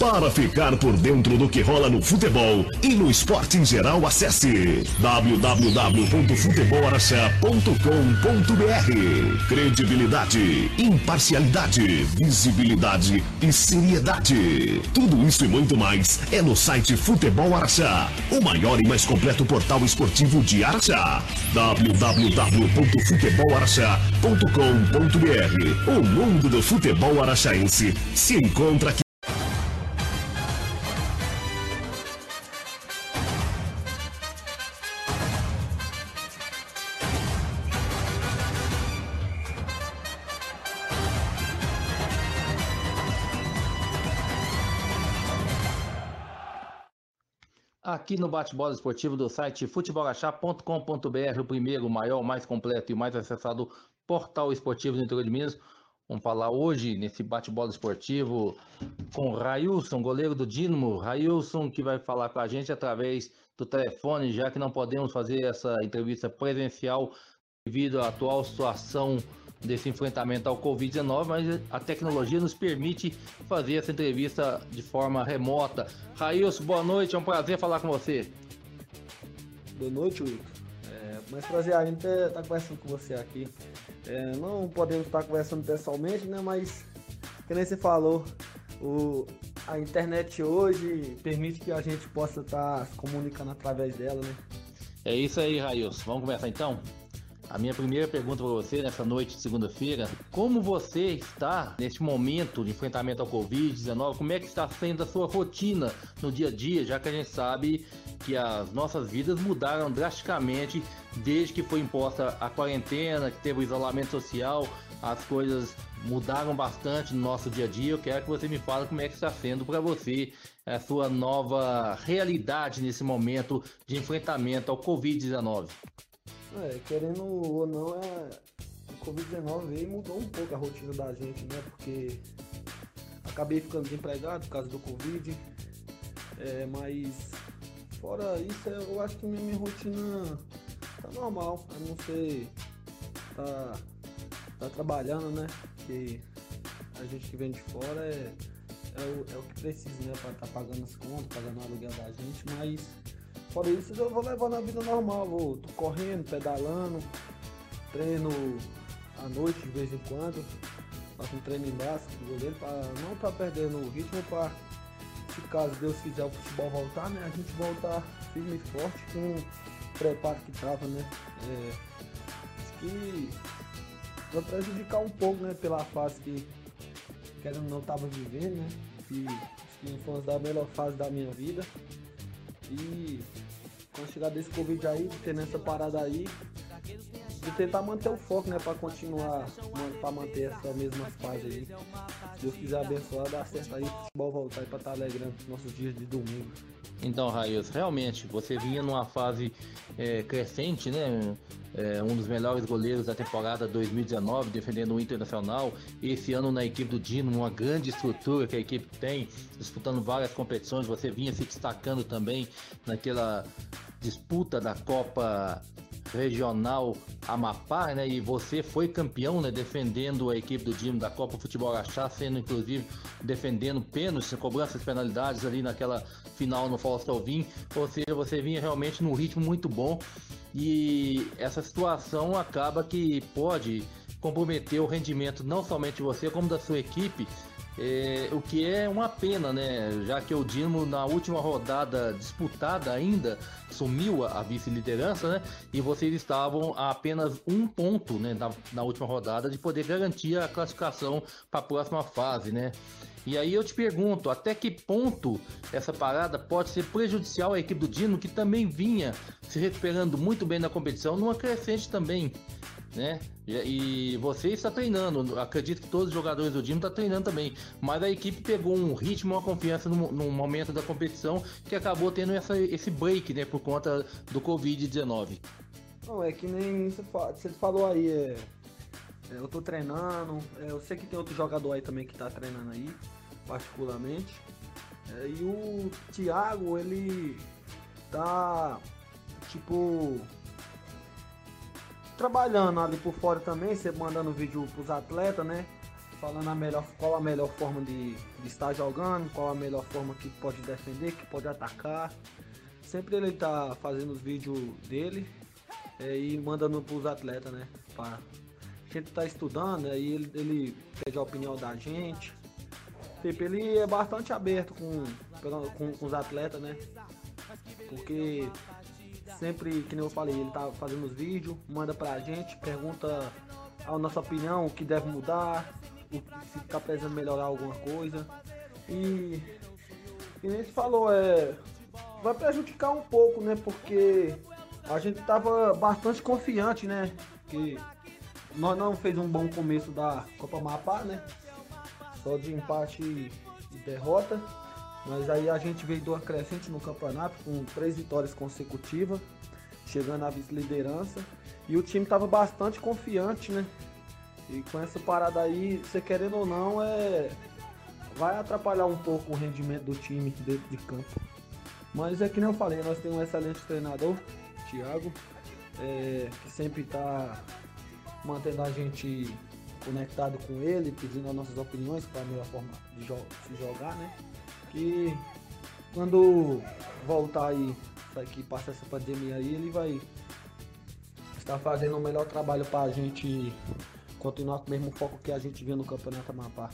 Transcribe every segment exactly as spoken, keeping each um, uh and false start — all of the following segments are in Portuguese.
Para ficar por dentro do que rola no futebol e no esporte em geral, acesse w w w ponto futebol araxá ponto com ponto b r. Credibilidade, imparcialidade, visibilidade e seriedade. Tudo isso e muito mais é no site Futebol Araxá, o maior e mais completo portal esportivo de Araxá. w w w ponto futebol araxá ponto com ponto b r. O mundo do futebol araxaense se encontra aqui. Aqui no bate-bola esportivo do site futebol araxá ponto com ponto b r, o primeiro, o maior, o mais completo e o mais acessado portal esportivo do interior de Minas. Vamos falar hoje nesse bate-bola esportivo com Railson, goleiro do Dínamo. Railson, que vai falar com a gente através do telefone, já que não podemos fazer essa entrevista presencial devido à atual situação desse enfrentamento ao covid dezenove, mas a tecnologia nos permite fazer essa entrevista de forma remota. Railson, boa noite, é um prazer falar com você. Boa noite, Wilton. É, mas prazer a gente estar tá conversando com você aqui. É, não podemos estar conversando pessoalmente, né? Mas, como você falou, o, a internet hoje permite que a gente possa estar tá se comunicando através dela, né? É isso aí, Railson. Vamos começar então? A minha primeira pergunta para você nessa noite de segunda-feira: como você está neste momento de enfrentamento ao covid dezenove? Como é que está sendo a sua rotina no dia a dia, já que a gente sabe que as nossas vidas mudaram drasticamente desde que foi imposta a quarentena, que teve o isolamento social, as coisas mudaram bastante no nosso dia a dia. Eu quero que você me fale como é que está sendo para você a sua nova realidade nesse momento de enfrentamento ao covid dezenove. É, querendo ou não, é, o covid dezenove veio e mudou um pouco a rotina da gente, né? Porque acabei ficando desempregado por causa do Covid, é, mas fora isso, eu acho que minha, minha rotina tá normal, a não ser tá, tá trabalhando, né? Porque a gente que vem de fora é, é, o, é o que precisa, né? Pra tá pagando as contas, pagando o aluguel da gente, mas fora isso, eu vou levando a vida normal, vou tô correndo, pedalando, treino à noite de vez em quando, faço um treino embaixo do goleiro, pra, não para perder no ritmo, para, se caso Deus quiser o futebol voltar, né, a gente voltar firme e forte com o preparo que tava, né, é, acho que vai prejudicar um pouco, né, pela fase que, querendo não, tava vivendo, né, e acho que foi uma das melhores fases da minha vida. E quando chegar desse Covid aí, tendo essa parada aí, de tentar manter o foco, né, para continuar, para manter essa mesma fase aí. Se Deus quiser abençoar, dá certo aí, o futebol voltar aí para estar alegrando nossos dias de domingo. Então, Railson, realmente, você vinha numa fase é, crescente, né? É, um dos melhores goleiros da temporada dois mil e dezenove, defendendo o Internacional. Esse ano na equipe do Dínamo, uma grande estrutura que a equipe tem, disputando várias competições. Você vinha se destacando também naquela disputa da Copa Regional Amapá, né? E você foi campeão, né? Defendendo a equipe do Dínamo da Copa Futebol Araxá, sendo inclusive defendendo pênaltis, cobranças de penalidades ali naquela final no Faustão. Ou seja, você vinha realmente num ritmo muito bom, e essa situação acaba que pode comprometer o rendimento não somente de você, como da sua equipe, é, o que é uma pena, né? Já que o Dínamo, na última rodada disputada ainda, sumiu a vice-liderança, né? E vocês estavam a apenas um ponto, né, na, na última rodada, de poder garantir a classificação para a próxima fase, né? E aí eu te pergunto, até que ponto essa parada pode ser prejudicial à equipe do Dínamo, que também vinha se recuperando muito bem na competição, numa crescente também, né? E você está treinando, acredito que todos os jogadores do Dínamo estão treinando também, mas a equipe pegou um ritmo, uma confiança no, no momento da competição, que acabou tendo essa, esse break, né, por conta do covid dezenove. Não, é que nem você falou aí, é... eu tô treinando, eu sei que tem outro jogador aí também que tá treinando aí, particularmente, é, e o Thiago, ele tá, tipo, trabalhando ali por fora também, você mandando vídeo pros atletas, né, falando a melhor, qual a melhor forma de, de estar jogando, qual a melhor forma que pode defender, que pode atacar. Sempre ele tá fazendo os vídeos dele é, e mandando pros atletas, né? Pra... A gente tá estudando, aí ele, ele pede a opinião da gente. Tipo, ele é bastante aberto com, com, com os atletas, né? Porque sempre, que nem eu falei, ele tá fazendo os vídeos, manda pra gente, pergunta a nossa opinião, o que deve mudar, o, se tá precisando melhorar alguma coisa. E, e nem se falou, é, vai prejudicar um pouco, né? Porque a gente tava bastante confiante, né? Que nós não fez um bom começo da Copa Amapá, né? Só de empate e derrota. Mas aí a gente veio do acrescente no campeonato com três vitórias consecutivas, chegando à vice-liderança. E o time tava bastante confiante, né? E com essa parada aí, você querendo ou não, é... vai atrapalhar um pouco o rendimento do time dentro de campo. Mas é que nem eu falei, nós temos um excelente treinador, Thiago, é... que sempre tá mantendo a gente conectado com ele, pedindo as nossas opiniões para a melhor forma de jo se jogar, né? Que quando voltar aí, que passa essa pandemia aí, ele vai estar fazendo o melhor trabalho para a gente continuar com o mesmo foco que a gente viu no Campeonato Amapá.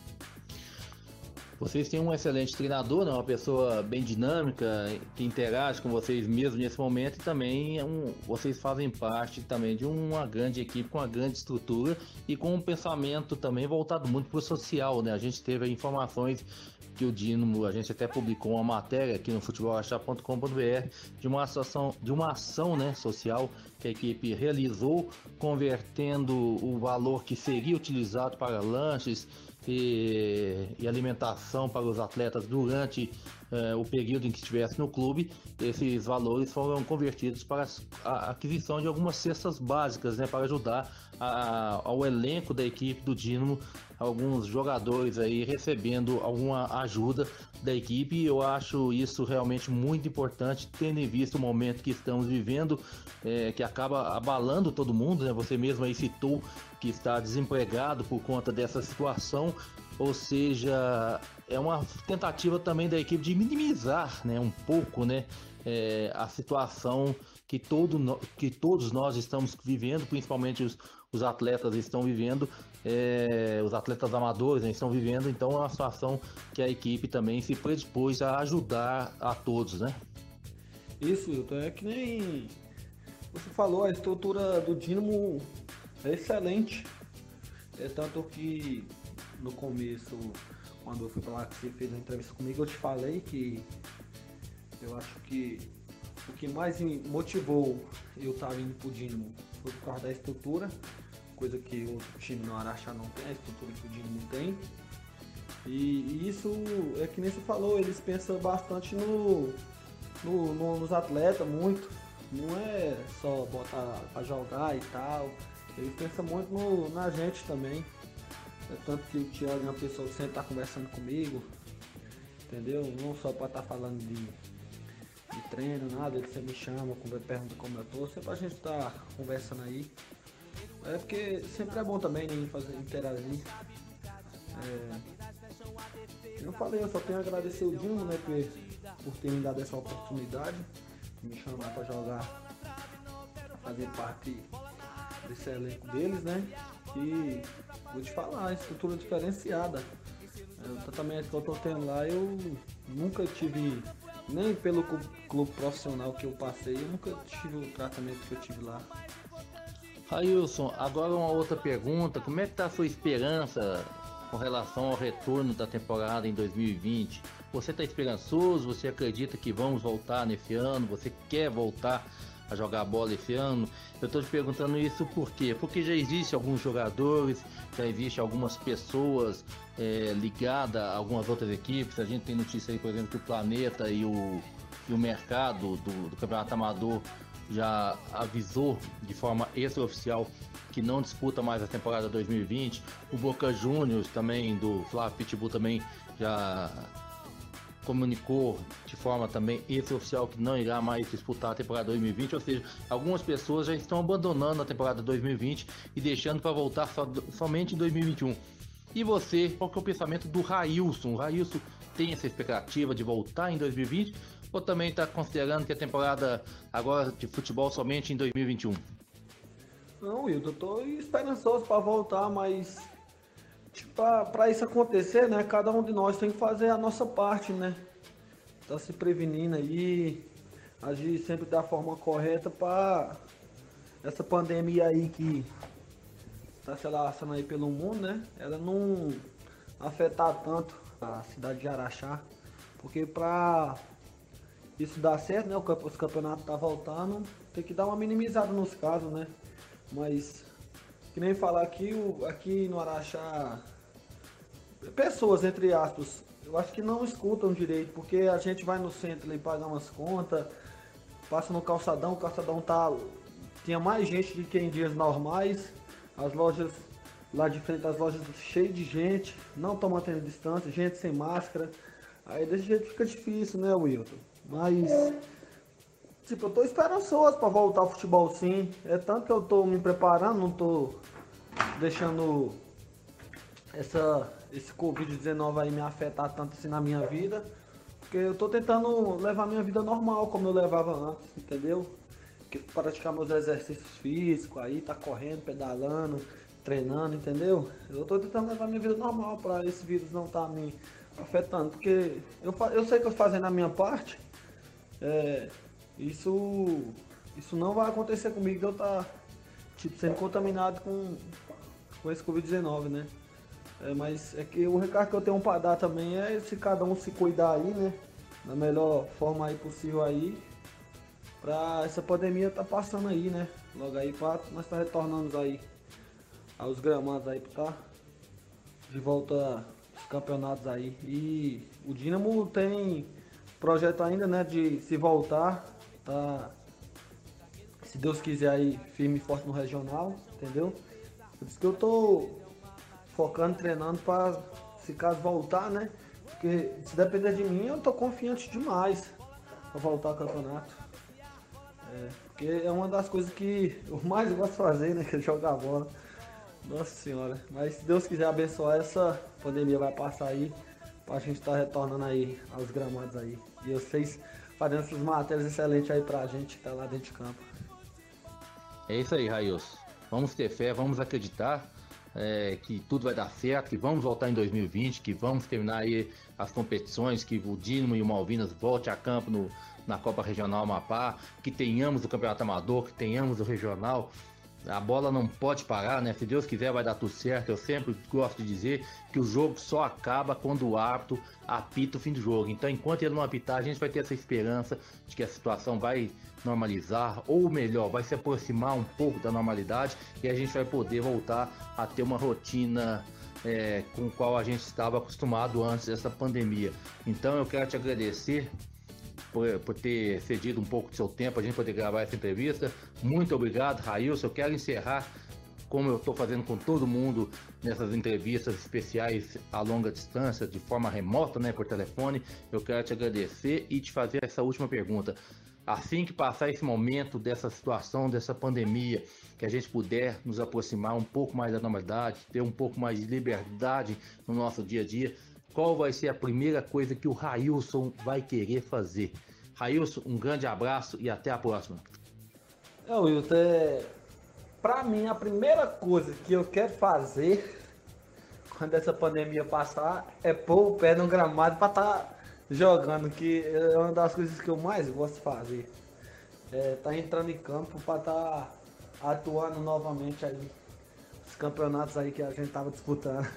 Vocês têm um excelente treinador, né? Uma pessoa bem dinâmica, que interage com vocês mesmo nesse momento, e também é um, vocês fazem parte também de uma grande equipe, com uma grande estrutura e com um pensamento também voltado muito para o social, né? A gente teve informações que o Dínamo, a gente até publicou uma matéria aqui no futebol araxá ponto com ponto br de uma ação, de uma ação, né, social que a equipe realizou, convertendo o valor que seria utilizado para lanches e, e alimentação para os atletas durante eh, o período em que estivesse no clube. Esses valores foram convertidos para a aquisição de algumas cestas básicas, né, para ajudar a, ao elenco da equipe do Dínamo, alguns jogadores aí recebendo alguma ajuda da equipe. E eu acho isso realmente muito importante, tendo em vista o momento que estamos vivendo, é, que acaba abalando todo mundo, né? Você mesmo aí citou que está desempregado por conta dessa situação, ou seja, é uma tentativa também da equipe de minimizar, né, um pouco, né, é, a situação que, todo, que todos nós estamos vivendo, principalmente os, os atletas estão vivendo, é, os atletas amadores, né, estão vivendo. Então é uma situação que a equipe também se predispôs a ajudar a todos, né? Isso, Wilton, é que nem você falou, a estrutura do Dínamo é excelente. É tanto que no começo, quando eu fui pra lá, que você fez uma entrevista comigo, eu te falei que eu acho que o que mais me motivou eu estar indo pro Dínamo foi por causa da estrutura, coisa que outro time no Araxá não tem, a estrutura que o Dínamo tem. E, e isso é que nem você falou, eles pensam bastante no, no, no, nos atletas, muito. Não é só botar pra jogar e tal. Eles pensam muito no, na gente também. É tanto que o Thiago é uma pessoa que sempre tá conversando comigo, entendeu? Não só pra estar tá falando de, de treino, nada, ele sempre me chama, pergunta como eu tô, sempre a gente tá conversando aí. É porque sempre é bom também, né, fazer, interagir. É, eu falei, eu só tenho a agradecer o Dínamo, né, por, por ter me dado essa oportunidade, de me chamar pra jogar, pra fazer parte desse elenco deles, né? E vou te falar, estrutura diferenciada. É, o tratamento que eu tô tendo lá, eu nunca tive, nem pelo clube profissional que eu passei, eu nunca tive o tratamento que eu tive lá. Railson, agora uma outra pergunta: como é que tá a sua esperança com relação ao retorno da temporada em dois mil e vinte? Você está esperançoso? Você acredita que vamos voltar nesse ano? Você quer voltar a jogar bola esse ano? Eu estou te perguntando isso por quê? Porque já existe alguns jogadores, já existe algumas pessoas é, ligadas a algumas outras equipes. A gente tem notícia aí, por exemplo, que o Planeta e o, e o mercado do, do Campeonato Amador já avisou de forma extraoficial que não disputa mais a temporada dois mil e vinte. O Boca Juniors também, do Flávio Pitbull, também já comunicou de forma também extraoficial que não irá mais disputar a temporada dois mil e vinte, ou seja, algumas pessoas já estão abandonando a temporada dois mil e vinte e deixando para voltar so, somente em dois mil e vinte e um. E você, qual que é o pensamento do Railson? O Railson tem essa expectativa de voltar em dois mil e vinte ou também está considerando que a temporada agora de futebol somente em dois mil e vinte e um? Não, Wilton, eu tô esperançoso para voltar, mas tipo, para isso acontecer, né, cada um de nós tem que fazer a nossa parte, né? Tá se prevenindo aí, agir sempre da forma correta para essa pandemia aí que tá se alastrando aí pelo mundo, né? Ela não afetar tanto a cidade de Araxá, porque para isso dar certo, né? Os campeonatos tá voltando, tem que dar uma minimizada nos casos, né? Mas que nem falar aqui, o, aqui no Araxá, pessoas entre aspas, eu acho que não escutam direito, porque a gente vai no centro ali pagar umas contas, passa no calçadão, o calçadão tá tinha mais gente do que em dias normais. As lojas lá de frente, as lojas cheias de gente, não estão mantendo distância, gente sem máscara. Aí desse jeito fica difícil, né, Wilton? Mas, tipo, eu tô esperançoso para voltar ao futebol sim. É tanto que eu tô me preparando, não tô deixando essa, esse covid dezenove aí me afetar tanto assim na minha vida. Porque eu tô tentando levar minha vida normal, como eu levava antes, entendeu? Praticar meus exercícios físicos aí, tá correndo, pedalando, treinando, entendeu? Eu tô tentando levar minha vida normal para esse vírus não tá me afetando, porque eu, eu sei que eu fazendo a minha parte, é, isso, isso não vai acontecer comigo de eu estar tipo, sendo contaminado com, com esse covid dezenove, né? É, mas é que o recado que eu tenho para dar também é se cada um se cuidar aí, né? Da melhor forma aí possível aí. Pra essa pandemia tá passando aí, né? Logo aí pra nós tá retornando aí aos gramados aí pra tá de volta aos campeonatos aí. E o Dínamo tem projeto ainda, né, de se voltar, tá? Se Deus quiser aí, firme e forte no regional, entendeu? Por isso que eu tô focando, treinando pra, se caso voltar, né? Porque se depender de mim, eu tô confiante demais pra voltar ao campeonato. É, porque é uma das coisas que eu mais gosto de fazer, né? Que é jogar bola. Nossa senhora. Mas se Deus quiser abençoar, essa pandemia vai passar aí. Pra gente estar tá retornando aí aos gramados aí. E vocês fazendo essas matérias excelentes aí pra gente que tá lá dentro de campo. É isso aí, Railson. Vamos ter fé, vamos acreditar é, que tudo vai dar certo, que vamos voltar em dois mil e vinte, que vamos terminar aí as competições, que o Dínamo e o Malvinas volte a campo no na Copa Regional Amapá, que tenhamos o Campeonato Amador, que tenhamos o Regional. A bola não pode parar, né? Se Deus quiser vai dar tudo certo. Eu sempre gosto de dizer que o jogo só acaba quando o árbitro apita o fim do jogo. Então, enquanto ele não apitar, a gente vai ter essa esperança de que a situação vai normalizar, ou melhor, vai se aproximar um pouco da normalidade e a gente vai poder voltar a ter uma rotina é, com a qual a gente estava acostumado antes dessa pandemia. Então, eu quero te agradecer Por, por ter cedido um pouco do seu tempo a gente poder gravar essa entrevista. Muito obrigado, Railson. Eu quero encerrar, como eu estou fazendo com todo mundo nessas entrevistas especiais a longa distância, de forma remota, né, por telefone. Eu quero te agradecer e te fazer essa última pergunta. Assim que passar esse momento dessa situação, dessa pandemia, que a gente puder nos aproximar um pouco mais da normalidade, ter um pouco mais de liberdade no nosso dia a dia, qual vai ser a primeira coisa que o Railson vai querer fazer? Railson, um grande abraço e até a próxima. É, Wilton, é... pra mim a primeira coisa que eu quero fazer quando essa pandemia passar é pôr o pé no gramado pra tá jogando, que é uma das coisas que eu mais gosto de fazer. É, tá entrando em campo pra tá atuando novamente aí os campeonatos aí que a gente tava disputando.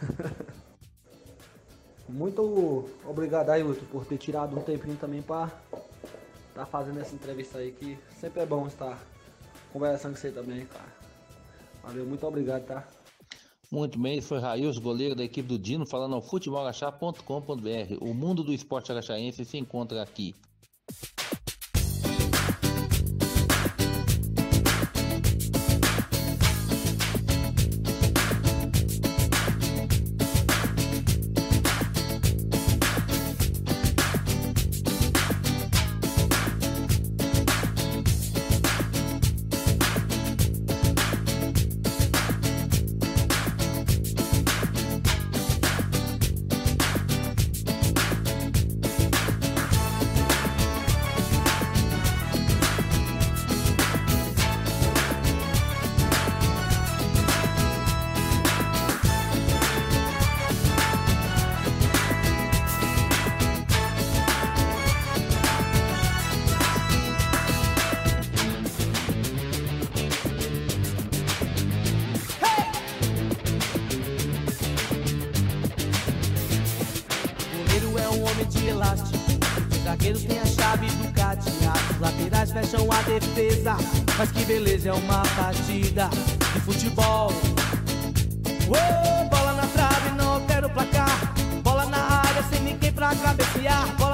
Muito obrigado aí, Wilton, por ter tirado um tempinho também para estar tá fazendo essa entrevista aí, que sempre é bom estar conversando com você também, cara. Valeu, muito obrigado, tá? Muito bem, esse foi Railson, goleiro da equipe do Dino, falando ao futebol araxá ponto com ponto b r. O mundo do esporte araxaense se encontra aqui. um homem de elástico. Os zagueiros têm a chave do cadeado, os laterais fecham a defesa. Mas que beleza, é uma partida de futebol. Uou, bola na trave, não quero placar. Bola na área sem ninguém pra cabecear.